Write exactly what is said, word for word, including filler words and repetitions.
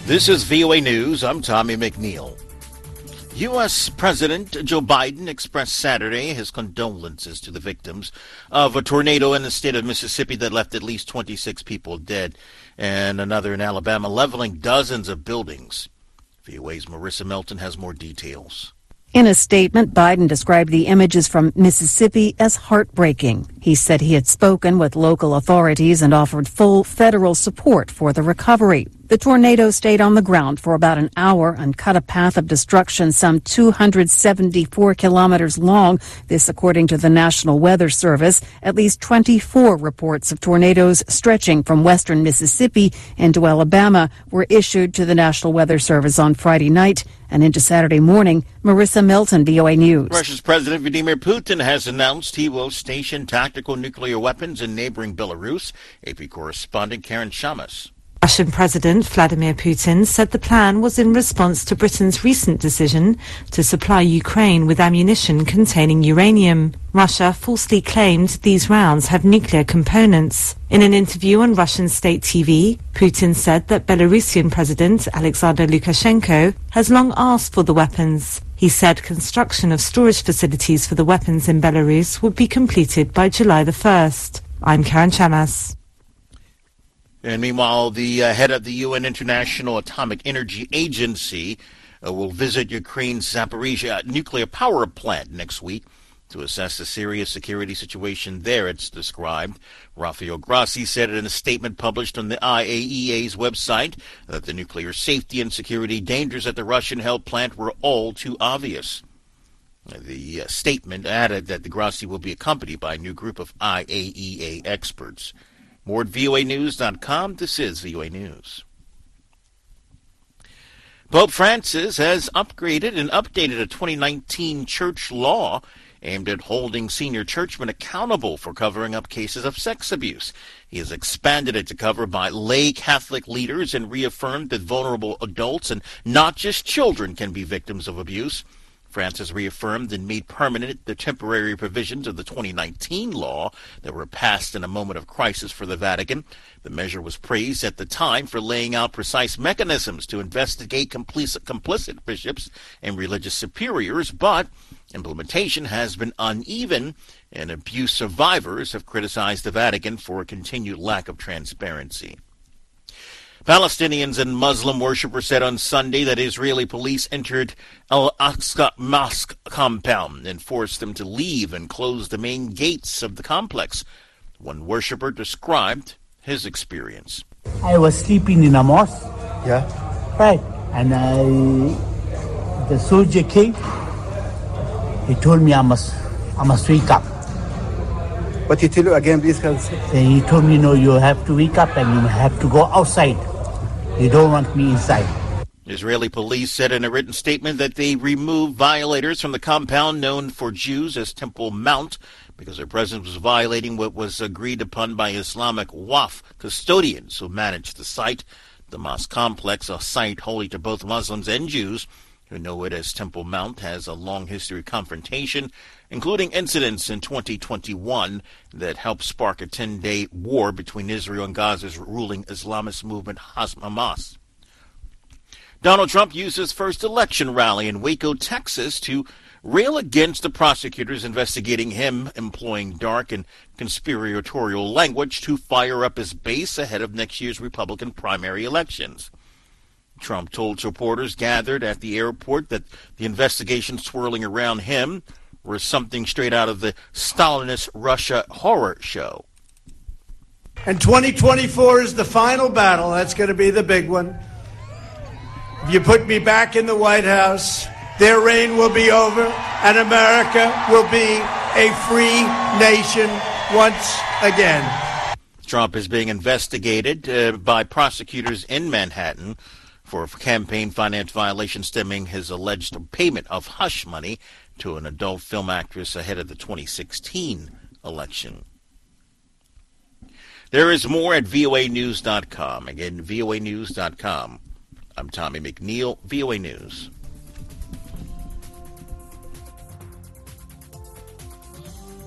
This is V O A News. I'm Tommy McNeil. U S. President Joe Biden expressed Saturday his condolences to the victims of a tornado in the state of Mississippi that left at least twenty-six people dead and another in Alabama, leveling dozens of buildings. V O A's Marissa Melton has more details. In a statement, Biden described the images from Mississippi as heartbreaking. He said he had spoken with local authorities and offered full federal support for the recovery. The tornado stayed on the ground for about an hour and cut a path of destruction some two hundred seventy-four kilometers long. This, according to the National Weather Service. At least twenty-four reports of tornadoes stretching from western Mississippi into Alabama were issued to the National Weather Service on Friday night and into Saturday morning. Marissa Melton, V O A News. Russia's President Vladimir Putin has announced he will station tactical nuclear weapons in neighboring Belarus. A P correspondent Karen Shamas. Russian President Vladimir Putin said the plan was in response to Britain's recent decision to supply Ukraine with ammunition containing uranium. Russia falsely claimed these rounds have nuclear components. In an interview on Russian state T V, Putin said that Belarusian President Alexander Lukashenko has long asked for the weapons. He said construction of storage facilities for the weapons in Belarus would be completed by July the first. I'm Karen Chamas. And meanwhile, the uh, head of the U N International Atomic Energy Agency uh, will visit Ukraine's Zaporizhzhia nuclear power plant next week to assess the serious security situation there, it's described. Rafael Grossi said in a statement published on the I A E A's website that the nuclear safety and security dangers at the Russian-held plant were all too obvious. The uh, statement added that the Grossi will be accompanied by a new group of I A E A experts. More at V O A news dot com. This is V O A News. Pope Francis has upgraded and updated a twenty nineteen church law aimed at holding senior churchmen accountable for covering up cases of sex abuse. He has expanded it to cover by lay Catholic leaders and reaffirmed that vulnerable adults and not just children can be victims of abuse. Francis reaffirmed and made permanent the temporary provisions of the twenty nineteen law that were passed in a moment of crisis for the Vatican. The measure was praised at the time for laying out precise mechanisms to investigate complicit, complicit bishops and religious superiors, but implementation has been uneven, and abuse survivors have criticized the Vatican for a continued lack of transparency. Palestinians and Muslim worshippers said on Sunday that Israeli police entered Al-Aqsa Mosque compound and forced them to leave and close the main gates of the complex. One worshipper described his experience. I was sleeping in a mosque. Yeah. Right. And I, the soldier came. He told me I must, I must wake up. What he tell you again, please? Then he told me, no, you have to wake up and you have to go outside. You don't want me inside. Israeli police said in a written statement that they removed violators from the compound known for Jews as Temple Mount because their presence was violating what was agreed upon by Islamic Waqf custodians who managed the site. The mosque complex, a site holy to both Muslims and Jews who know it as Temple Mount, has a long history of confrontation, including incidents in twenty twenty-one that helped spark a ten-day war between Israel and Gaza's ruling Islamist movement Hamas. Donald Trump used his first election rally in Waco, Texas, to rail against the prosecutors investigating him employing dark and conspiratorial language to fire up his base ahead of next year's Republican primary elections. Trump told supporters gathered at the airport that the investigation swirling around him were something straight out of the Stalinist Russia horror show. And twenty twenty-four is the final battle. That's going to be the big one. If you put me back in the White House, their reign will be over, and America will be a free nation once again. Trump is being investigated uh, by prosecutors in Manhattan for campaign finance violation stemming his alleged payment of hush money to an adult film actress ahead of the twenty sixteen election. There is more at V O A news dot com. Again, V O A news dot com. I'm Tommy McNeil, V O A News.